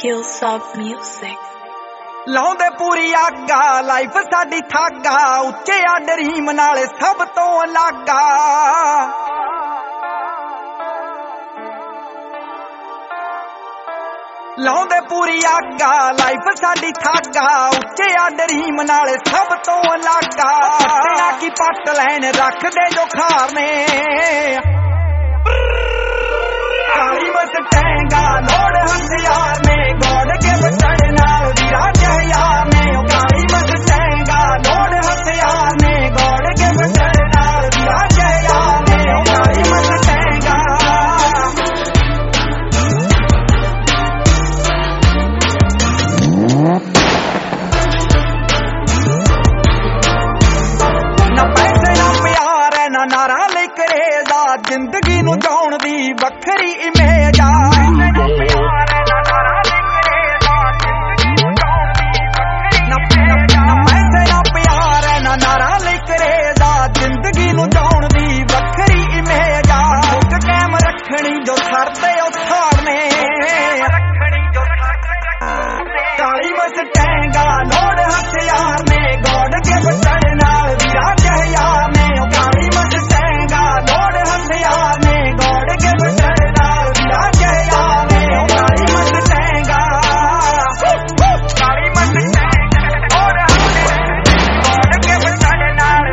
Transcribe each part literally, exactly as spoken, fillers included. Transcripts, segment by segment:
Skillsoft Music ਲਾਉਂਦੇ ਪੂਰੀ ਆਗਾ life ਸਾਡੀ ਥਾਗਾ ਉੱਚੇ ਆ ਡਰੀਮ ਨਾਲੇ ਸਭ ਤੋਂ ਅਲੱਗਾ ਲਾਉਂਦੇ ਪੂਰੀ ਆਗਾ ਲਾਈਫ ਸਾਡੀ ਥਾਗਾ ਉੱਚੇ ਆ ਡਰੀਮ ਨਾਲੇ ਸਭ ਤੋਂ ਅਲੱਗਾ ਨਾ ਕੀ ਪੱਟ ਲੈਣ ਰੱਖਦੇ ਜੋ ਖਾਰਨੇ ਕਾਲੀ ਮਤ ਟੈਂਗਾ ਲੋੜ ਹਥਿਆਰ ਨੇ ਗੋੜ ਕੇ ਬਚੜ ਨਾਲ ਵੀਰਾ ਯਾਰ ਨੇ ਕਾਲੀ ਮਤ ਟੈਂਗਾ ਲੋੜ ਹਥਿਆਰ ਨੇ ਗੋੜ ਕੇ ਬਚੜ ਨਾਲ ਵੀਰਾ ਯਾਰ ਨੇ ਕਾਲੀ ਮਤ ਟੈਂਗਾ ਨਾ ਪੈਸੇ ਨਾ ਪਿਆਰ ਹੈ ਨਾ ਨਾਰਾ ਲੈ ਕਰੇਦਾ ਜ਼ਿੰਦਗੀ ਨੂੰ ਜਿਉਣ ਦੀ ਵੱਖਰੀ ਇਮੇਜ ਆ ਜ਼ਿੰਦਗੀ ਨੂੰ ਜਿਉਣ ਦੀ ਵੱਖਰੀ ਇਮੇਜ ਆ ਇੱਕ ਕਾਇਮ ਰੱਖਣੀ ਜੋ ਸਰਦੇ ਉਥਾਰ ਨੇ ਕਾਲੀ ਮਤ ਟੈਂਗਾ ਲੋੜ ਹਥਿਆਰ ਨੇ ਗੋੜ ਕੇ ਬਚੜ ਨਾਲ ਵੀਰਾ ਯਾਰ ਨੇ ਕਾਲੀ ਮਤ ਟੈਂਗਾ ਲੋੜ ਹਥਿਆਰ ਨੇ ਗੋੜ ਕੇ ਬਚੜ ਨਾਲ ਵੀਰਾ ਯਾਰ ਨੇ ਕਾਲੀ ਮਤ ਟੈਂਗਾ ਕਾਲੀ ਮਤ ਟੈਂਗਾ ਲੋੜ ਹਥਿਆਰ ਗੋੜ ਕੇ ਬਚੜ ਨਾਲ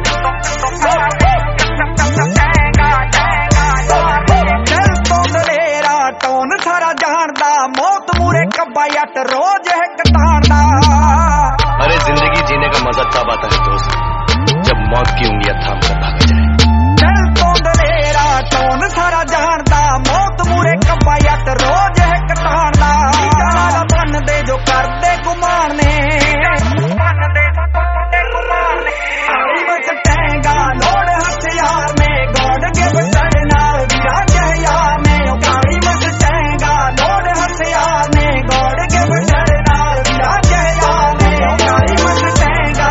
ਸਾਰਾ ਜਾਣਦਾ मौत मुरे कब्बा यट रोज है कटारदा। अरे जिंदगी जीने का मजा तब आता है दोस्त जब मौत की उंगलियां थाम कर भाग जाए। दिल तो दलेरा टोन सारा जानदा मौत मुरे कब्बा यट रोज है कटारदा। बन दे जो कर दे गुमान ने बन दे गुमान ने काली मत टैंगा लोड़ हथियार ने गौड़ के बचड़ नाल वीरा यार ने काली मत टैंगा लोड़ हथियार ने गौड़ के बचड़ नाल वीरा यार ने काली मत टैंगा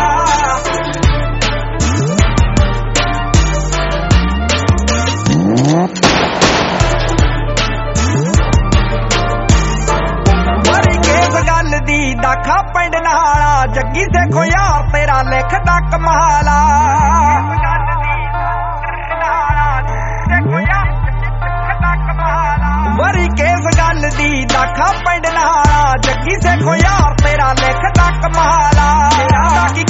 मरी केस गल दी दाखा पिंड नाला जग्गी देखो यार तेरा लिखदा कमाला। वरी केस गल दी दाखा पिंड नाला जग्गी देखो यार तेरा लिखदा कमाला। की